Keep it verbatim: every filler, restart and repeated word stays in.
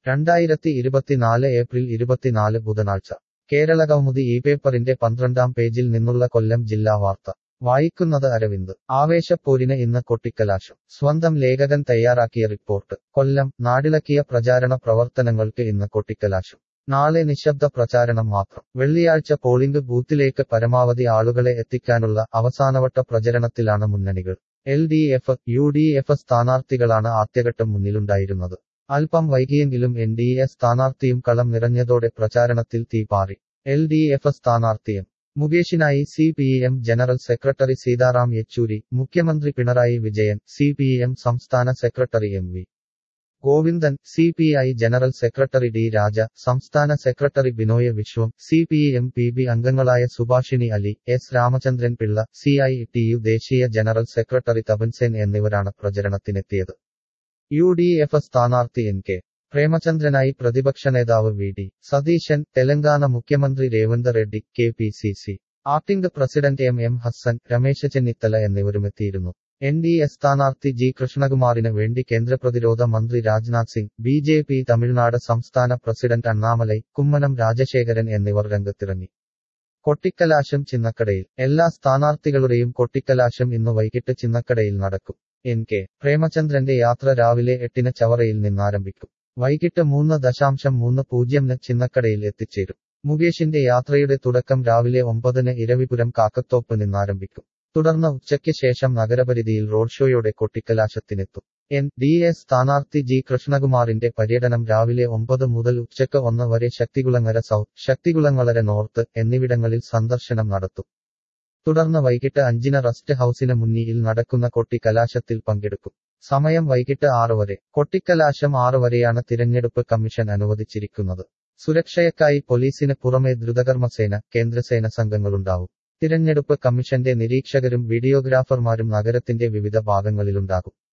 രണ്ടായിരത്തി ഇരുപത്തിനാല് ഏപ്രിൽ ഇരുപത്തിനാല് ബുധനാഴ്ച കേരള കൗമുദി ഈ പേപ്പറിന്റെ പന്ത്രണ്ടാം പേജിൽ നിന്നുള്ള കൊല്ലം ജില്ലാ വാർത്ത വായിക്കുന്നത് അരവിന്ദ് ആവേശപ്പോരിന് ഇന്ന് കൊട്ടിക്കലാശം സ്വന്തം ലേഖകൻ തയ്യാറാക്കിയ റിപ്പോർട്ട് കൊല്ലം നാടിളക്കിയ പ്രചാരണ പ്രവർത്തനങ്ങൾക്ക് ഇന്ന് കൊട്ടിക്കലാശം നാളെ നിശബ്ദ പ്രചാരണം മാത്രം വെള്ളിയാഴ്ച പോളിംഗ് ബൂത്തിലേക്ക് പരമാവധി ആളുകളെ എത്തിക്കാനുള്ള അവസാനവട്ട പ്രചരണത്തിലാണ് മുന്നണികൾ L D F U D F സ്ഥാനാർത്ഥികളാണ് ആദ്യഘട്ടം മുന്നിലുണ്ടായിരുന്നത് അല്പം വൈകിയെങ്കിലും എൻ ഡി എ സ്ഥാനാർത്ഥിയും കളം നിറഞ്ഞതോടെ പ്രചാരണത്തിൽ തീപാറി എൽ ഡി എഫ് സ്ഥാനാർത്ഥി എം മുകേഷിനായി C P M general secretary Sitaram Yechury മുഖ്യമന്ത്രി Pinarayi Vijayan C P M സംസ്ഥാന സെക്രട്ടറി M V Govindan C P I general secretary D Raja സംസ്ഥാന സെക്രട്ടറി Binoy Viswam C P M P B അംഗങ്ങളായ Subhashini Ali S Ramachandran Pillai C I T U ദേശീയ ജനറൽ സെക്രട്ടറി തപൻസെൻ എന്നിവരാണ് പ്രചരണത്തിനെത്തിയത് യു ഡി എഫ് സ്ഥാനാർത്ഥി എൻ കെ പ്രേമചന്ദ്രനായി പ്രതിപക്ഷ നേതാവ് വി ഡി സതീശൻ തെലങ്കാന മുഖ്യമന്ത്രി Revanth Reddy K P C C acting president M M Hassan Ramesh Chennithala എന്നിവരുമെത്തിയിരുന്നു എൻ ഡി എ സ്ഥാനാർത്ഥി ജി കൃഷ്ണകുമാറിന് വേണ്ടി കേന്ദ്ര പ്രതിരോധ മന്ത്രി Rajnath Singh B J P Tamil Nadu സംസ്ഥാന പ്രസിഡന്റ് അണ്ണാമലൈ കുമ്മനം രാജശേഖരൻ എന്നിവർ രംഗത്തിറങ്ങി കൊട്ടിക്കലാശം ചിന്നക്കടയിൽ എല്ലാ സ്ഥാനാർത്ഥികളുടെയും കൊട്ടിക്കലാശം ഇന്ന് വൈകിട്ട് ചിന്നക്കടയിൽ നടക്കും എൻ കെ പ്രേമചന്ദ്രന്റെ യാത്ര രാവിലെ എട്ടിന് ചവറയിൽ നിന്നാരംഭിക്കും വൈകിട്ട് മൂന്ന് ദശാംശം മൂന്ന് പൂജ്യംന് ചിന്നക്കടയിൽ എത്തിച്ചേരും മുകേഷിന്റെ യാത്രയുടെ തുടക്കം രാവിലെ ഒമ്പതിന് ഇരവിപുരം കാക്കത്തോപ്പ് നിന്നാരംഭിക്കും തുടർന്ന് ഉച്ചയ്ക്ക് ശേഷം നഗരപരിധിയിൽ റോഡ് ഷോയോടെ കൊട്ടിക്കലാശത്തിനെത്തും എൻ ഡി എ സ്ഥാനാർത്ഥി ജി കൃഷ്ണകുമാറിന്റെ പര്യടനം രാവിലെ ഒമ്പത് മുതൽ ഉച്ചയ്ക്ക് ഒന്ന് വരെ ശക്തികുളങ്ങര സൗത്ത് ശക്തികുളങ്ങര നോർത്ത് എന്നിവിടങ്ങളിൽ സന്ദർശനം നടത്തും തുടർന്ന് വൈകിട്ട് അഞ്ചിന് റസ്റ്റ് ഹൌസിന് മുന്നിൽ നടക്കുന്ന കൊട്ടിക്കലാശത്തിൽ പങ്കെടുക്കും സമയം വൈകിട്ട് ആറ് വരെ കൊട്ടിക്കലാശം ആറ് വരെയാണ് തിരഞ്ഞെടുപ്പ് കമ്മീഷൻ അനുവദിച്ചിരിക്കുന്നത് സുരക്ഷയ്ക്കായി പോലീസിന് പുറമെ ദ്രുതകർമ്മസേന കേന്ദ്രസേന സംഘങ്ങളുണ്ടാവും തിരഞ്ഞെടുപ്പ് കമ്മീഷന്റെ നിരീക്ഷകരും വീഡിയോഗ്രാഫർമാരും നഗരത്തിന്റെ വിവിധ ഭാഗങ്ങളിലുണ്ടാകും